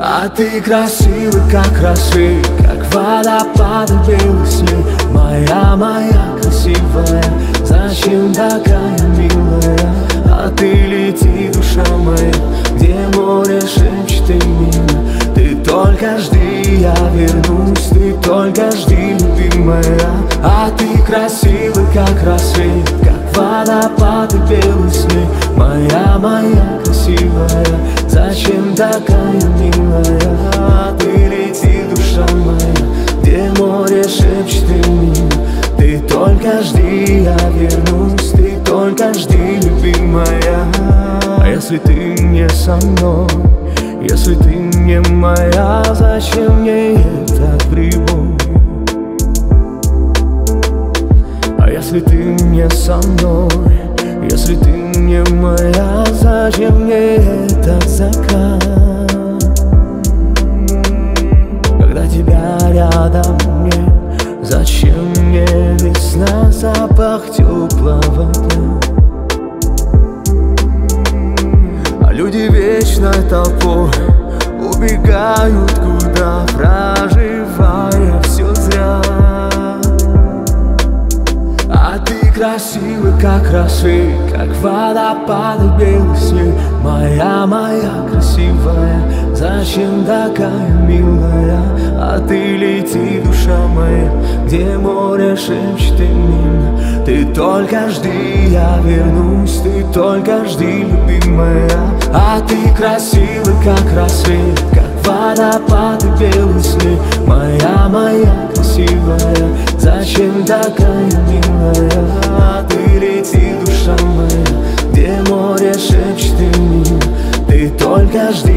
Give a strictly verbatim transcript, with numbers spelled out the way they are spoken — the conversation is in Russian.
А ты красивый, как рассвет, как водопады белый снег. Моя, моя красивая, зачем такая милая? А ты лети, душа моя, где море шепчет имена. Ты только жди, я вернусь, ты только жди, любимая. А ты красивый, как рассвет, как водопады белый снег. Моя, моя красивая, зачем такая милая? А ты лети, душа моя, где море шепчет имена. Ты только жди, я вернусь, ты только жди, любимая. А если ты не со мной, если ты не моя, зачем мне этот прибой? А если ты не со мной, если ты не моя, зачем мне этот закат? Когда тебя рядом нет, зачем мне весна, запах теплого дня? А люди вечной толпой убегают куда, проживая все зря. А ты красивый, как рассвет, как водопады белый снег. Моя, моя красивая, зачем такая милая? А ты лети, душа моя, где море шепчет имена. Ты только жди, я вернусь, ты только жди, любимая. А ты красивый, как рассвет, как водопады белый снег. Моя, моя красивая, зачем такая милая? А ты лети, душа моя, где море шепчет имена. Ты только жди,